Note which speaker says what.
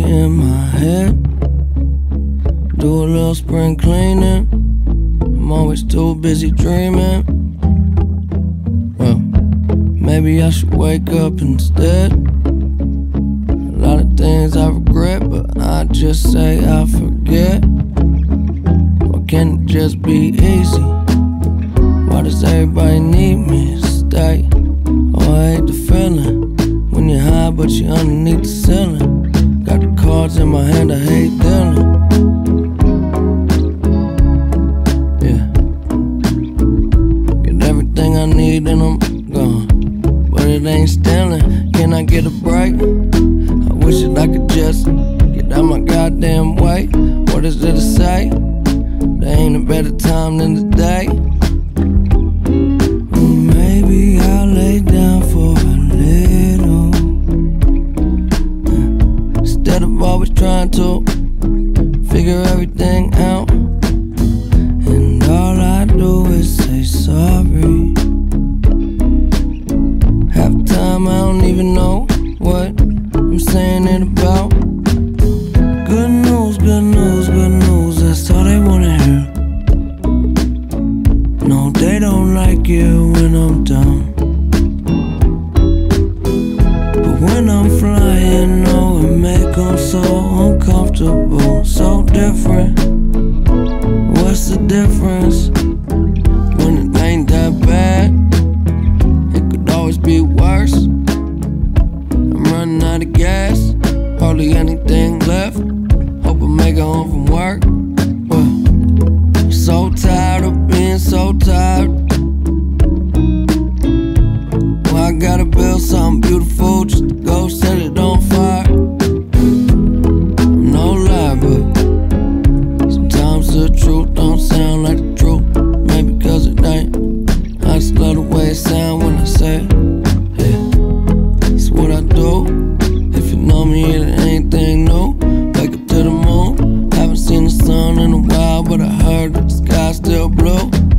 Speaker 1: in my head. Do a little spring cleaning. I'm always too busy dreaming. Well, maybe I should wake up instead. A lot of things I regret, but I just say I forget. Why can't it just be easy? Why does everybody need me to stay? Oh, I hate the feeling when you're high but you're underneath the ceiling. Got the cards in my hand, I hate dealing. Yeah, get everything I need and I'm gone, but it ain't stealing. Can I get a break? I wish that I could just get out my goddamn way. What is there to say? There ain't a better time than today. Maybe I'll lay down for a little, instead of always trying to figure everything out. And all I do is say sorry. Half the time I don't even know what I'm saying it about. Good news, good news, good news, that's all they wanna hear. No, they don't like it when I'm down, but when I'm flying, oh, it make them so uncomfortable, so different. What's the difference? When it ain't that bad, it could always be worse. I'm running out of gas, hardly anything left. Hope I make it home from work. Well, I'm so tired of being so tired. Well, I gotta build something beautiful just to go set it on fire. No lie, but sometimes the truth don't sound like the truth. Maybe cause it ain't. I just love the way it sound when I say it. Yeah, it's what I do. If you know me, it ain't anything new. Wake up to the moon. Haven't seen the sun in a while, but I heard that the sky's still blue.